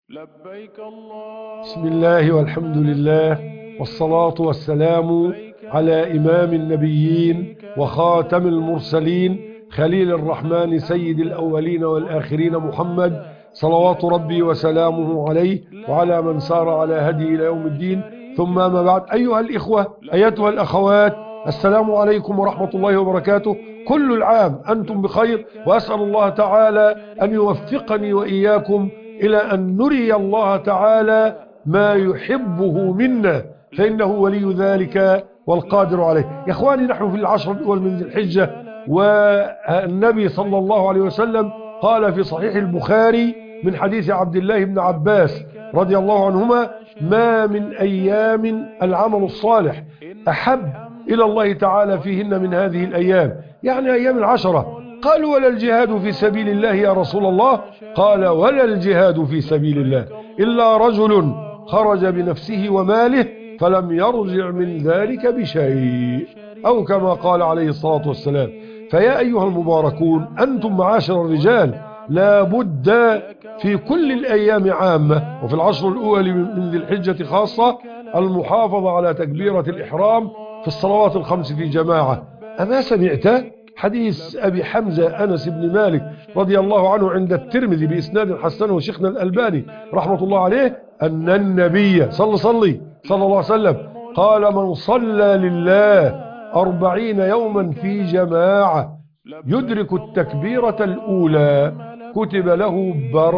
بسم الله والحمد لله والصلاة والسلام على إمام النبيين وخاتم المرسلين خليل الرحمن سيد الأولين والآخرين محمد صلوات ربي وسلامه عليه وعلى من سار على هدي إلى يوم الدين. ثم ما بعد، أيها الإخوة أيتها الأخوات، السلام عليكم ورحمة الله وبركاته. كل العام أنتم بخير، وأسأل الله تعالى أن يوفقني وإياكم إلى أن نري الله تعالى ما يحبه منا، فإنه ولي ذلك والقادر عليه. يا إخواني، نحن في العشر الأول من ذي الحجة، والنبي صلى الله عليه وسلم قال في صحيح البخاري من حديث عبد الله بن عباس رضي الله عنهما: ما من أيام العمل الصالح أحب إلى الله تعالى فيهن من هذه الأيام، يعني أيام العشرة. قالوا: ولا الجهاد في سبيل الله يا رسول الله؟ قال: ولا الجهاد في سبيل الله إلا رجل خرج بنفسه وماله فلم يرجع من ذلك بشيء، أو كما قال عليه الصلاة والسلام. فيا أيها المباركون، أنتم معاشر الرجال لا بد في كل الأيام عامة، وفي العشر الأول من ذي الحجة خاصة، المحافظة على تكبيرة الإحرام في الصلوات الخمس في جماعة. أما سمعت حديث أبي حمزة أنس بن مالك رضي الله عنه عند الترمذي بإسناد حسنه شيخنا الألباني رحمة الله عليه، أن النبي صلى الله عليه وسلم قال: من صلى لله 40 يوما في جماعة يدرك التكبيرة الأولى كتب له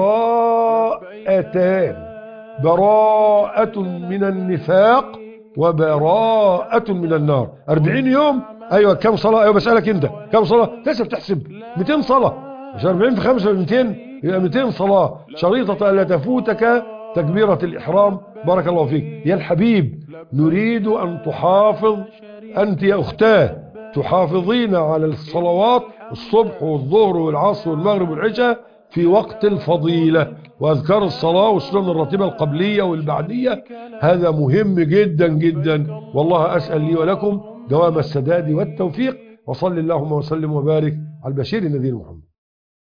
براءتان: براءة من النفاق وبراءة من النار. 40 يوم، أيوة كم صلاة؟ أيوة بسألك أنت كم صلاة؟ لسه بتحسب 200 صلاة، مش 40 في 5 200، يبقى 200 صلاة شريطة ألا تفوتك تكبيرة الإحرام. بارك الله فيك يا الحبيب. نريد أن تحافظ أنت يا أختاه، تحافظين على الصلوات الصبح والظهر والعصر والمغرب والعشاء في وقت الفضيلة، وأذكار الصلاة والسنن الراتبة القبلية والبعدية. هذا مهم جدا جدا، والله أسأل لي ولكم دوام السداد والتوفيق. وصل اللهم وسلم وبارك على البشير النذير محمد.